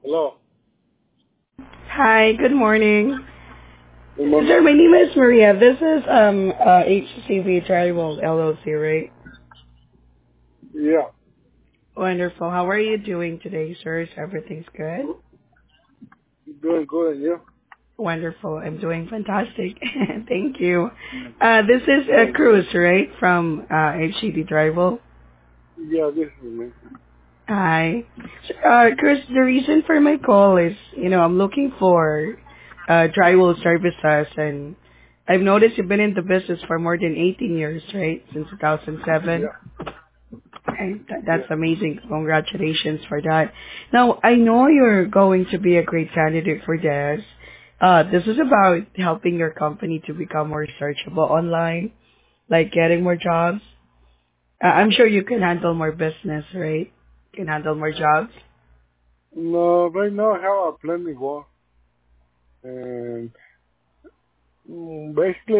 Hello. Hi, good morning. Good morning. Sir, my name is Maria. This is HCV Tribal LLC, right? Yeah. Wonderful. How are you doing today, sir? Is everything's good? Doing good, and you? Wonderful. I'm doing fantastic. Thank you. This is Cruz, right? From HCV Tribal. Yeah, this is me. Hi. Chris, the reason for my call is, I'm looking for drywall services, and I've noticed you've been in the business for more than 18 years, right? Since 2007. Yeah. And that's Yeah. amazing. Congratulations for that. Now, I know you're going to be a great candidate for this. This is about helping your company to become more searchable online, like getting more jobs. I'm sure you can handle more business, right? Can handle more jobs. No, right now I have a plenty work, and basically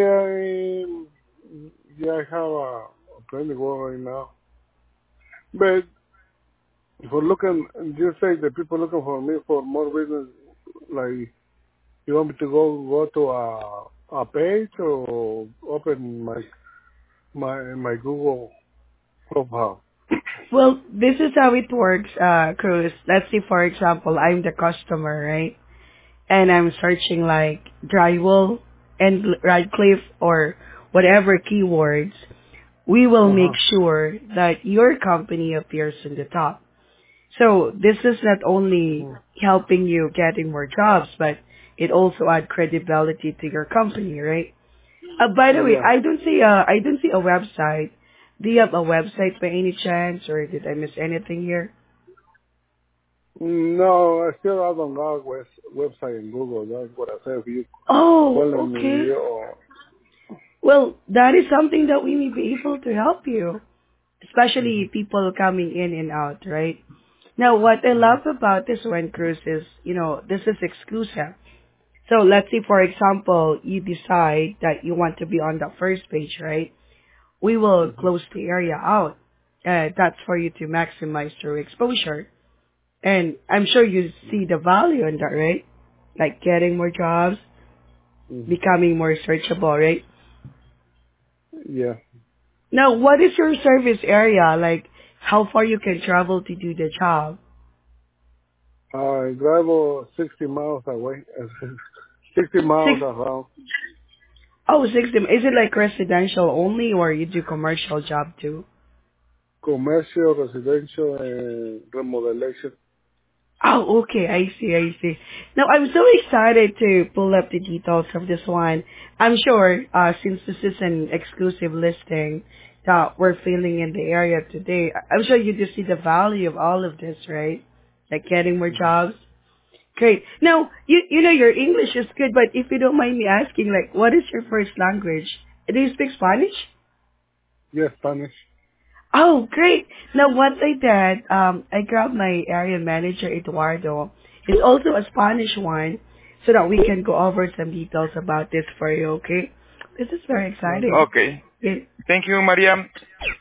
I have a plenty work right now. But for looking, you say the people looking for me for more business, like you want me to go to a page or open my Google profile. Well, this is how it works, Cruz. Let's say, for example, I'm the customer, right? And I'm searching like drywall and Radcliffe or whatever keywords. We will Uh make huh. sure that your company appears in the top. So this is not only helping you getting more jobs, but it also add credibility to your company, right? By the way, Yeah. I don't see a website. Do you have a website by any chance, or did I miss anything here? No, I still haven't got a website in Google. That's what I said. If you Oh, calling okay. me or Well, that is something that we may be able to help you, hmm especially people coming in and out, right? Now, what I hmm love about this one, Cruz, is, this is exclusive. So let's say, for example, you decide that you want to be on the first page, right? We will hmm close the area out. That's for you to maximize your exposure. And I'm sure you see the value in that, right? Like getting more jobs, hmm becoming more searchable, right? yeah, Now, what is your service area? Like, how far you can travel to do the job? I drive 60 miles away. 60 miles Six, around. 60. Is it like residential only or you do commercial job too? Commercial, residential, and remodelation. Oh, okay. I see. Now, I'm so excited to pull up the details of this one. I'm sure, since this is an exclusive listing that we're filling in the area today, I'm sure you just see the value of all of this, right? Like getting more hmm jobs. Great. Now, you know your English is good, but if you don't mind me asking, like, what is your first language? Do you speak Spanish? Yeah, Spanish. Oh, great. Now, what I did, I grabbed my area manager, Eduardo. He's also a Spanish one, so that we can go over some details about this for you, okay? This is very Okay. exciting. Okay. It, Thank you, Maria.